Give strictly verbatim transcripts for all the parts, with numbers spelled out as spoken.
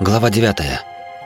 Глава девятая.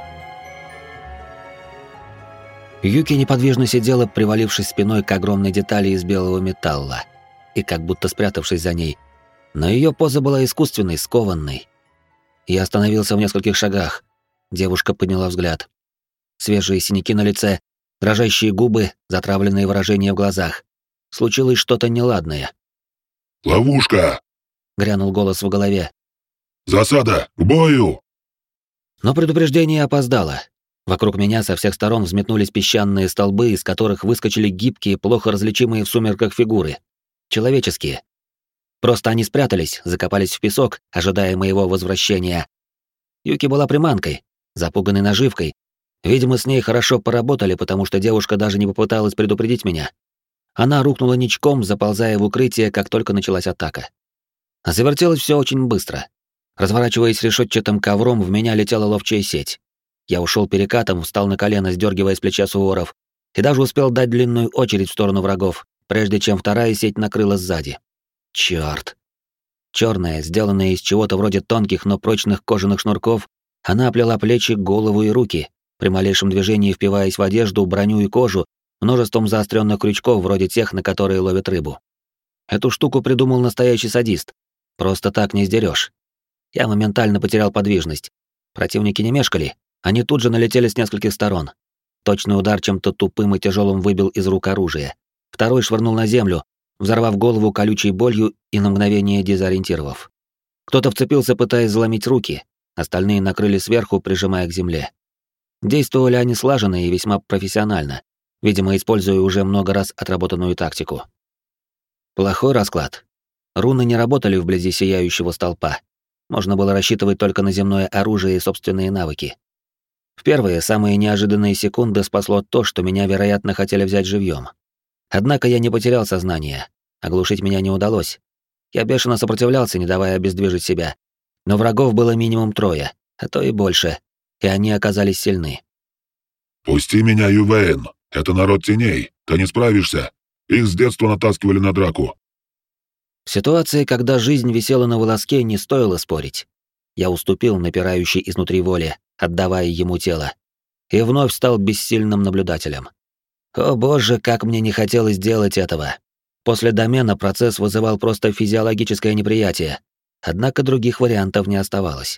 Юки неподвижно сидела, привалившись спиной к огромной детали из белого металла и как будто спрятавшись за ней, но ее поза была искусственной, скованной. Я остановился в нескольких шагах. Девушка подняла взгляд. Свежие синяки на лице, дрожащие губы, затравленные выражения в глазах. Случилось что-то неладное. «Ловушка!» — грянул голос в голове. «Засада! К бою!» Но предупреждение опоздало. Вокруг меня со всех сторон взметнулись песчаные столбы, из которых выскочили гибкие, плохо различимые в сумерках фигуры. Человеческие. Просто они спрятались, закопались в песок, ожидая моего возвращения. Юки была приманкой, запуганной наживкой. Видимо, с ней хорошо поработали, потому что девушка даже не попыталась предупредить меня. Она рухнула ничком, заползая в укрытие, как только началась атака. Завертелось все очень быстро. Разворачиваясь решетчатым ковром, в меня летела ловчая сеть. Я ушел перекатом, встал на колено, сдергивая с плеча суворов, и даже успел дать длинную очередь в сторону врагов, прежде чем вторая сеть накрыла сзади. Черт! Черная, сделанная из чего-то вроде тонких, но прочных кожаных шнурков, она оплела плечи, голову и руки, при малейшем движении впиваясь в одежду, броню и кожу, множеством заостренных крючков, вроде тех, на которые ловят рыбу. Эту штуку придумал настоящий садист. Просто так не сдерешь. Я моментально потерял подвижность. Противники не мешкали, они тут же налетели с нескольких сторон. Точный удар чем-то тупым и тяжелым выбил из рук оружие. Второй швырнул на землю, взорвав голову колючей болью и на мгновение дезориентировав. Кто-то вцепился, пытаясь заломить руки, остальные накрыли сверху, прижимая к земле. Действовали они слаженно и весьма профессионально, видимо, используя уже много раз отработанную тактику. Плохой расклад. Руны не работали вблизи сияющего столпа. Можно было рассчитывать только на земное оружие и собственные навыки. В первые, самые неожиданные секунды спасло то, что меня, вероятно, хотели взять живьем. Однако я не потерял сознание. Оглушить меня не удалось. Я бешено сопротивлялся, не давая обездвижить себя. Но врагов было минимум трое, а то и больше, и они оказались сильны. «Пусти меня, Ювейн. Это народ теней. Ты не справишься. Их с детства натаскивали на драку». В ситуации, когда жизнь висела на волоске, не стоило спорить. Я уступил напирающей изнутри воле, отдавая ему тело, и вновь стал бессильным наблюдателем. О боже, как мне не хотелось делать этого. После домена процесс вызывал просто физиологическое неприятие, однако других вариантов не оставалось.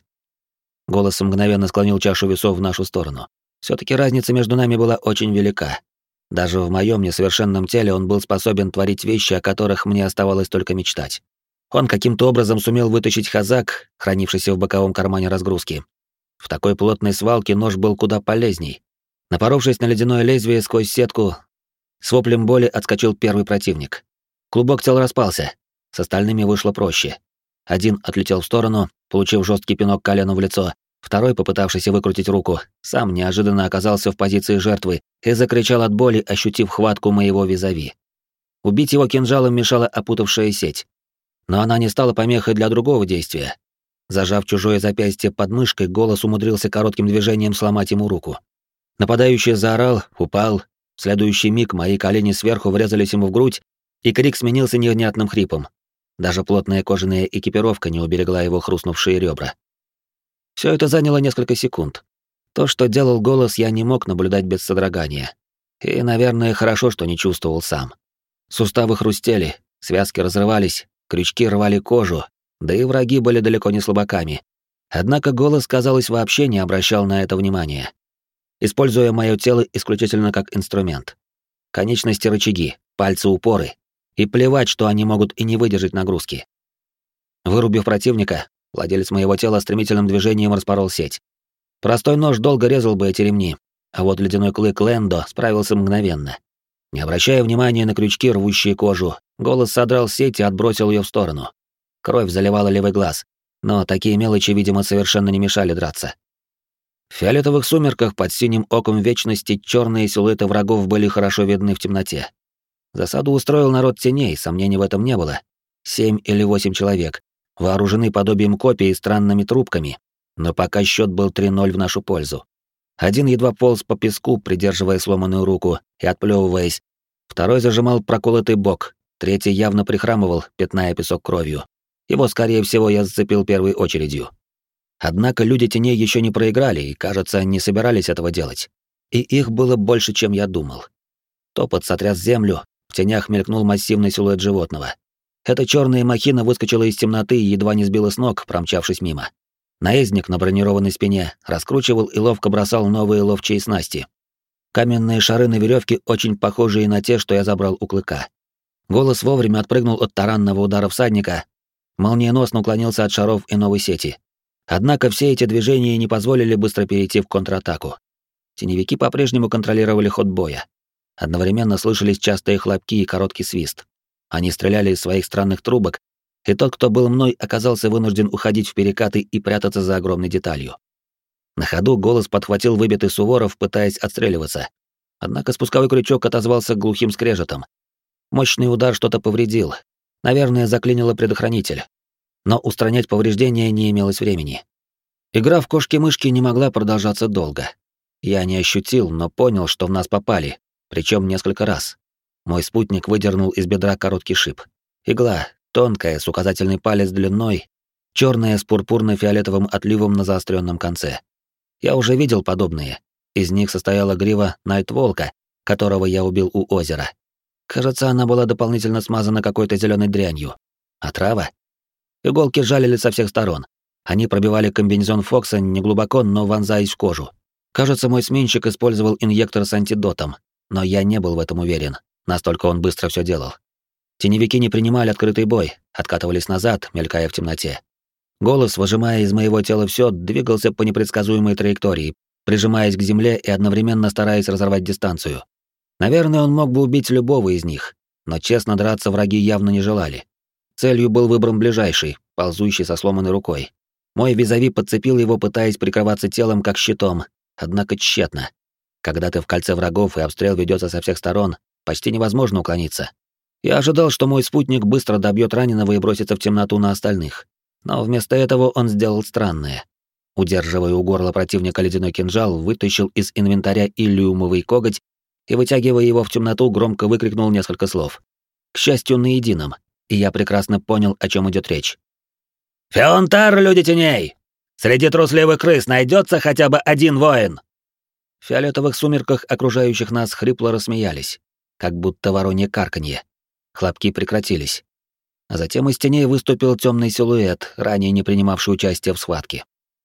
Голос мгновенно склонил чашу весов в нашу сторону. Все-таки разница между нами была очень велика. Даже в моем несовершенном теле он был способен творить вещи, о которых мне оставалось только мечтать. Он каким-то образом сумел вытащить хазак, хранившийся в боковом кармане разгрузки. В такой плотной свалке нож был куда полезней. Напоровшись на ледяное лезвие сквозь сетку, с воплем боли отскочил первый противник. Клубок тел распался, с остальными вышло проще. Один отлетел в сторону, получив жесткий пинок коленом в лицо. Второй, попытавшийся выкрутить руку, сам неожиданно оказался в позиции жертвы и закричал от боли, ощутив хватку моего визави. Убить его кинжалом мешала опутавшая сеть. Но она не стала помехой для другого действия. Зажав чужое запястье под мышкой, голос умудрился коротким движением сломать ему руку. Нападающий заорал, упал. В следующий миг мои колени сверху врезались ему в грудь, и крик сменился невнятным хрипом. Даже плотная кожаная экипировка не уберегла его хрустнувшие ребра. Все это заняло несколько секунд. То, что делал голос, я не мог наблюдать без содрогания. И, наверное, хорошо, что не чувствовал сам. Суставы хрустели, связки разрывались, крючки рвали кожу, да и враги были далеко не слабаками. Однако голос, казалось, вообще не обращал на это внимания, используя мое тело исключительно как инструмент. Конечности рычаги, пальцы упоры. И плевать, что они могут и не выдержать нагрузки. Вырубив противника, владелец моего тела стремительным движением распорол сеть. Простой нож долго резал бы эти ремни, а вот ледяной клык Лэндо справился мгновенно. Не обращая внимания на крючки, рвущие кожу, голос содрал сеть и отбросил ее в сторону. Кровь заливала левый глаз, но такие мелочи, видимо, совершенно не мешали драться. В фиолетовых сумерках под синим оком вечности черные силуэты врагов были хорошо видны в темноте. Засаду устроил народ теней, сомнений в этом не было. Семь или восемь человек, вооружены подобием копий и странными трубками, но пока счет был три ноль в нашу пользу. Один едва полз по песку, придерживая сломанную руку и отплевываясь. Второй зажимал проколотый бок, третий явно прихрамывал, пятная песок кровью. Его, скорее всего, я зацепил первой очередью. Однако люди теней еще не проиграли и, кажется, не собирались этого делать. И их было больше, чем я думал. Топот сотряс землю, в тенях мелькнул массивный силуэт животного. Эта черная махина выскочила из темноты и едва не сбила с ног, промчавшись мимо. Наездник на бронированной спине раскручивал и ловко бросал новые ловчие снасти. Каменные шары на веревке, очень похожие на те, что я забрал у клыка. Голос вовремя отпрыгнул от таранного удара всадника, молниеносно уклонился от шаров и новой сети. Однако все эти движения не позволили быстро перейти в контратаку. Теневики по-прежнему контролировали ход боя. Одновременно слышались частые хлопки и короткий свист. Они стреляли из своих странных трубок, и тот, кто был мной, оказался вынужден уходить в перекаты и прятаться за огромной деталью. На ходу голос подхватил выбитый Суворов, пытаясь отстреливаться. Однако спусковой крючок отозвался глухим скрежетом. Мощный удар что-то повредил. Наверное, заклинило предохранитель. Но устранять повреждения не имелось времени. Игра в кошки-мышки не могла продолжаться долго. Я не ощутил, но понял, что в нас попали, причем несколько раз. Мой спутник выдернул из бедра короткий шип. Игла, тонкая, с указательный палец длиной, черная с пурпурно-фиолетовым отливом на заостренном конце. Я уже видел подобные. Из них состояла грива Найтволка, которого я убил у озера. Кажется, она была дополнительно смазана какой-то зеленой дрянью. Отрава? Иголки жалили со всех сторон. Они пробивали комбинезон Фокса неглубоко, но вонзаясь в кожу. Кажется, мой сменщик использовал инъектор с антидотом, но я не был в этом уверен. Настолько он быстро все делал. Теневики не принимали открытый бой, откатывались назад, мелькая в темноте. Голос, выжимая из моего тела все, двигался по непредсказуемой траектории, прижимаясь к земле и одновременно стараясь разорвать дистанцию. Наверное, он мог бы убить любого из них, но честно драться враги явно не желали. Целью был выбран ближайший, ползущий со сломанной рукой. Мой визави подцепил его, пытаясь прикрываться телом как щитом, однако тщетно. Когда ты в кольце врагов и обстрел ведется со всех сторон, почти невозможно уклониться. Я ожидал, что мой спутник быстро добьет раненого и бросится в темноту на остальных. Но вместо этого он сделал странное. Удерживая у горла противника ледяной кинжал, вытащил из инвентаря иллюмовый коготь и, вытягивая его в темноту, громко выкрикнул несколько слов. К счастью, на едином, и я прекрасно понял, о чем идет речь. «Феонтар, люди теней! Среди трусливых крыс найдется хотя бы один воин!» В фиолетовых сумерках окружающих нас хрипло рассмеялись, как будто воронье карканье. Хлопки прекратились. А затем из теней выступил темный силуэт, ранее не принимавший участия в схватке.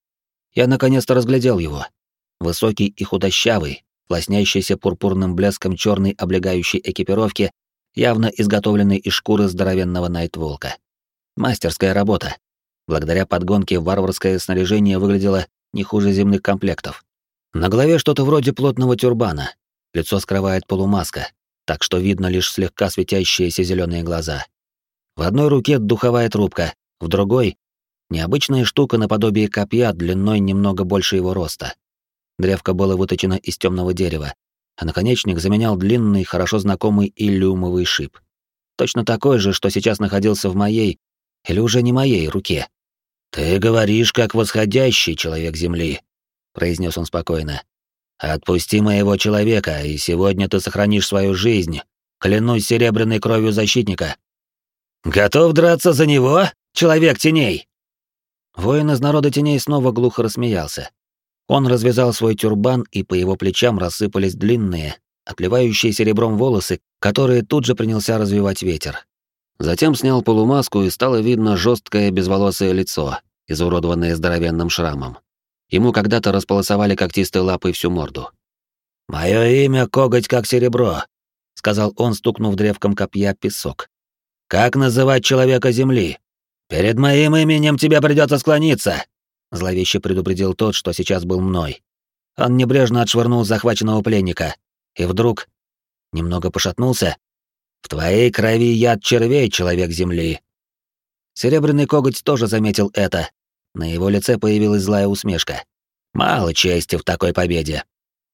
Я наконец-то разглядел его. Высокий и худощавый, лоснящийся пурпурным блеском черной облегающей экипировки, явно изготовленной из шкуры здоровенного Найтволка. Мастерская работа. Благодаря подгонке варварское снаряжение выглядело не хуже земных комплектов. На голове что-то вроде плотного тюрбана. Лицо скрывает полумаска, так что видно лишь слегка светящиеся зеленые глаза. В одной руке духовая трубка, в другой — необычная штука наподобие копья длиной немного больше его роста. Древко было выточено из темного дерева, а наконечник заменял длинный, хорошо знакомый иллюмовый шип. Точно такой же, что сейчас находился в моей, или уже не моей, руке. «Ты говоришь, как восходящий человек Земли», — произнес он спокойно. «Отпусти моего человека, и сегодня ты сохранишь свою жизнь. Клянусь серебряной кровью защитника». «Готов драться за него, человек теней?» Воин из народа теней снова глухо рассмеялся. Он развязал свой тюрбан, и по его плечам рассыпались длинные, отливающие серебром волосы, которые тут же принялся развивать ветер. Затем снял полумаску, и стало видно жесткое безволосое лицо, изуродованное здоровенным шрамом. Ему когда-то располосовали когтистой лапой всю морду. «Мое имя — коготь как серебро», — сказал он, стукнув древком копья песок. «Как называть человека земли? Перед моим именем тебе придется склониться», — зловеще предупредил тот, что сейчас был мной. Он небрежно отшвырнул захваченного пленника, и вдруг немного пошатнулся. «В твоей крови яд червей, человек земли». Серебряный коготь тоже заметил это. На его лице появилась злая усмешка. «Мало чести в такой победе».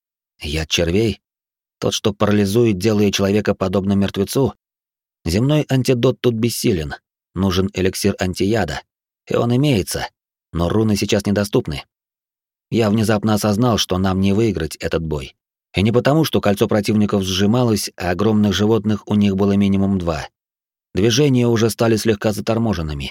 Яд червей? Тот, что парализует, делая человека подобным мертвецу? Земной антидот тут бессилен. Нужен эликсир антияда. И он имеется. Но руны сейчас недоступны. Я внезапно осознал, что нам не выиграть этот бой. И не потому, что кольцо противников сжималось, а огромных животных у них было минимум два. Движения уже стали слегка заторможенными.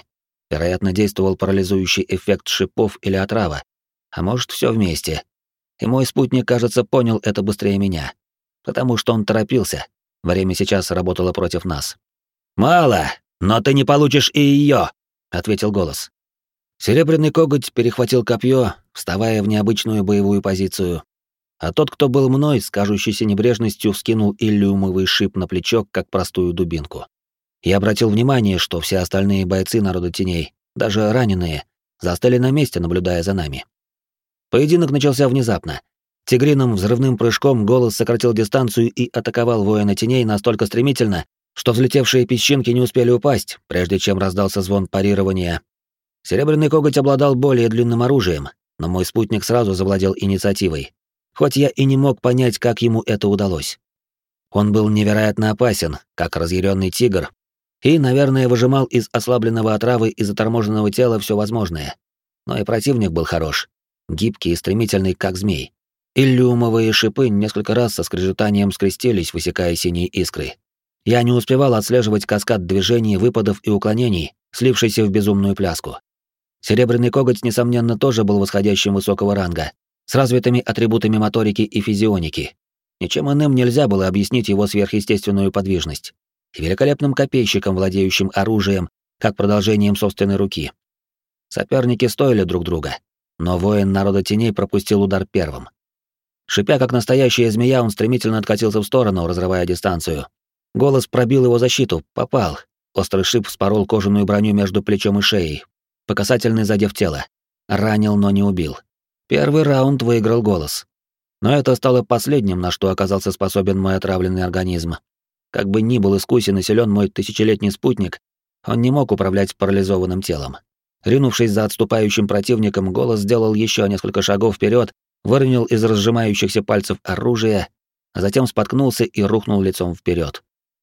Вероятно, действовал парализующий эффект шипов или отрава. А может, все вместе. И мой спутник, кажется, понял это быстрее меня. Потому что он торопился. Время сейчас работало против нас. «Мало, но ты не получишь и ее», — ответил голос. Серебряный коготь перехватил копье, вставая в необычную боевую позицию. А тот, кто был мной, с кажущейся небрежностью вскинул иллюмовый шип на плечо, как простую дубинку. Я обратил внимание, что все остальные бойцы народа теней, даже раненые, застыли на месте, наблюдая за нами. Поединок начался внезапно. Тигриным взрывным прыжком голос сократил дистанцию и атаковал воина теней настолько стремительно, что взлетевшие песчинки не успели упасть, прежде чем раздался звон парирования. Серебряный коготь обладал более длинным оружием, но мой спутник сразу завладел инициативой, хоть я и не мог понять, как ему это удалось. Он был невероятно опасен, как разъяренный тигр, и, наверное, выжимал из ослабленного отравы и заторможенного тела все возможное. Но и противник был хорош, гибкий и стремительный, как змей. Иллюмовые шипы несколько раз со скрежетанием скрестились, высекая синие искры. Я не успевал отслеживать каскад движений, выпадов и уклонений, слившийся в безумную пляску. Серебряный коготь, несомненно, тоже был восходящим высокого ранга, с развитыми атрибутами моторики и физионики. Ничем иным нельзя было объяснить его сверхъестественную подвижность. И великолепным копейщиком, владеющим оружием, как продолжением собственной руки. Соперники стоили друг друга, но воин народа теней пропустил удар первым. Шипя, как настоящая змея, он стремительно откатился в сторону, разрывая дистанцию. Голос пробил его защиту, попал. Острый шип вспорол кожаную броню между плечом и шеей, по касательной задев тело. Ранил, но не убил. Первый раунд выиграл голос. Но это стало последним, на что оказался способен мой отравленный организм. Как бы ни был искусен и силен мой тысячелетний спутник, он не мог управлять парализованным телом. Ринувшись за отступающим противником, голос сделал еще несколько шагов вперед, выронил из разжимающихся пальцев оружие, а затем споткнулся и рухнул лицом вперед.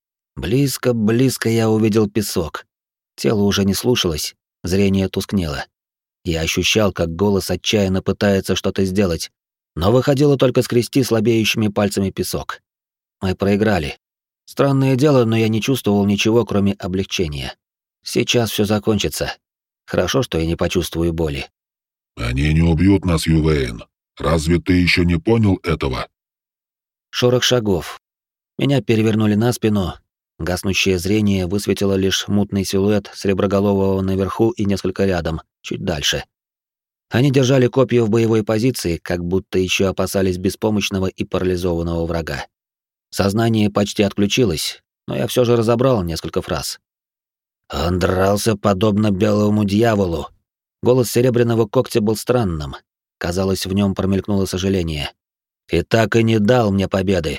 Близко-близко я увидел песок. Тело уже не слушалось, зрение тускнело. Я ощущал, как голос отчаянно пытается что-то сделать, но выходило только скрести слабеющими пальцами песок. Мы проиграли. Странное дело, но я не чувствовал ничего, кроме облегчения. Сейчас все закончится. Хорошо, что я не почувствую боли. «Они не убьют нас, Ювейн. Разве ты еще не понял этого?» Шорох шагов. Меня перевернули на спину. Гаснущее зрение высветило лишь мутный силуэт Среброголового наверху и несколько рядом, чуть дальше. Они держали копья в боевой позиции, как будто еще опасались беспомощного и парализованного врага. Сознание почти отключилось, но я все же разобрал несколько фраз. «Он дрался подобно белому дьяволу». Голос серебряного когтя был странным. Казалось, в нем промелькнуло сожаление. «И так и не дал мне победы».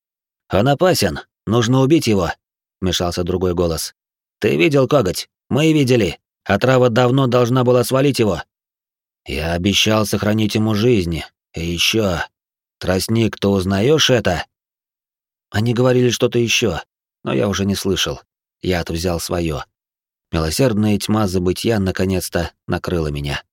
«Он опасен, нужно убить его», — вмешался другой голос. «Ты видел коготь? Мы видели. Отрава давно должна была свалить его». «Я обещал сохранить ему жизнь. И еще. Тростник, ты узнаешь это?» Они говорили что-то еще, но я уже не слышал. Я-то взял свое. Милосердная тьма забытья наконец-то накрыла меня.